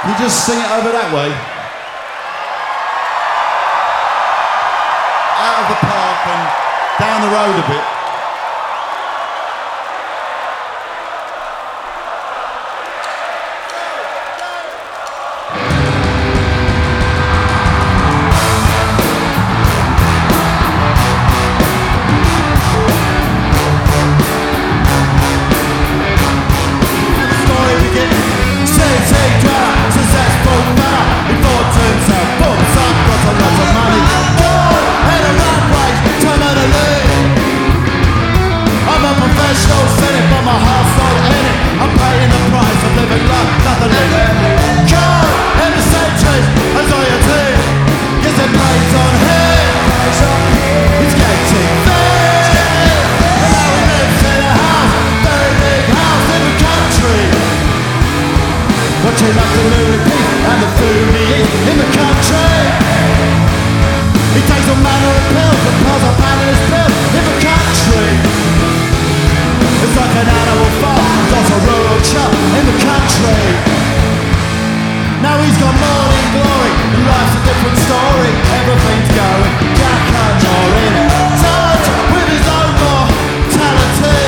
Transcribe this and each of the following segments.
You just sing it over that way. Out of the park and down the road a bit. Watching afternoon repeat and the food he eats in the country. He takes all manner of pills and piles up out of his pill in the country. It's like an animal farm, lots of rural chop in the country. Now he's got morning glory, and life's a different story. Everything's going Jack and Norrin, touch with his own mortality.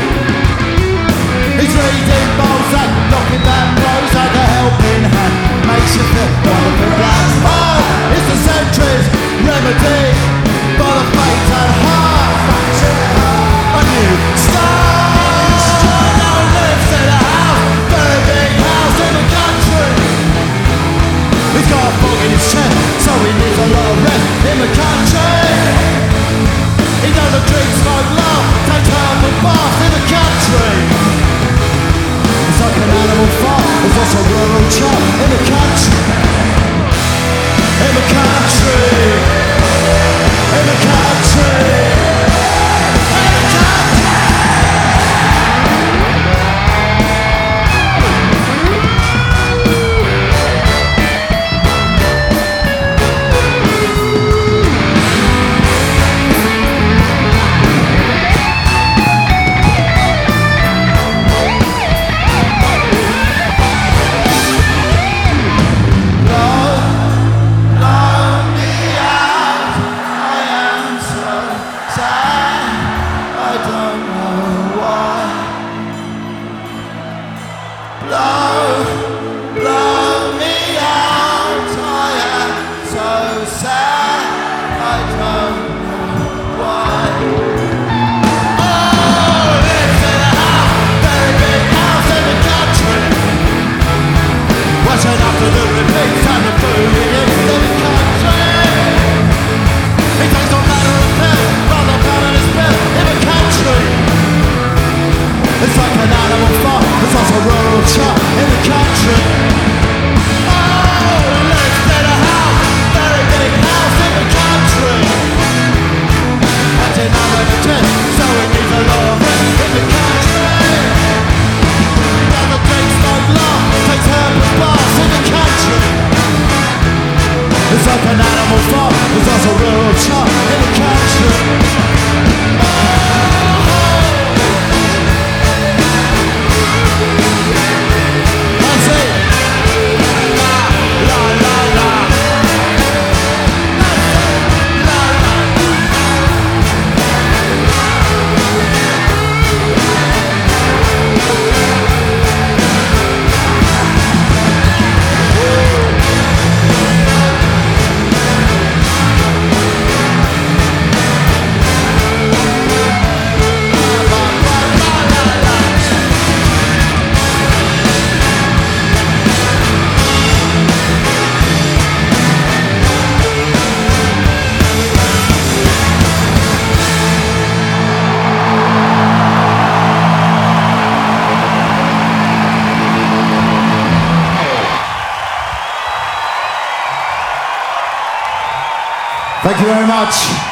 He's reading Balzac, knocking down blows like a helping hand. Makes you feel wonderful black. Oh, it's the century's remedy for the fatal heart. A new star now lives in a house, very big house in the country. He's got a fog in his chest, so he needs a lot of rest in the country. He doesn't drink, smoke, laugh, takes herbal baths in the country. It's like an animal farm, there's also rural chop in the country. In the country. In the country. Blow me out, I am so sad, I don't know why. Oh, lives in a house, very big house in the country. Watching after the repeats and the food he eats in the country. He takes all manner of pills, rather than his pill in the country. It's like an animal farm, there's also rural chop in the country. Oh, lives in a house, very big house in the country. Acting out of a tent, so he needs a lot of rest in the country. He doesn't drink, smoke, laugh, takes herbal baths in the country. It's like an animal farm, there's also rural chop in the country. Thank you very much.